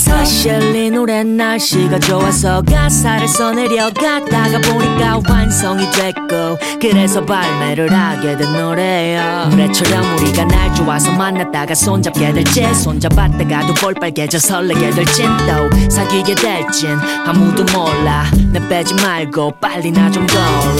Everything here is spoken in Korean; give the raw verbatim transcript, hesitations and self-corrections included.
사실 이 노래 날씨가 좋아서 가사를 써내려가다가 보니까 완성이 됐고 그래서 발매를 하게 된 노래야. 노래처럼 우리가 날 좋아서 만났다가 손잡게 될지 손잡았다가도 볼빨개져 설레게 될진 또 사귀게 될진 아무도 몰라. 내 빼지 말고 빨리 나 좀 걸어.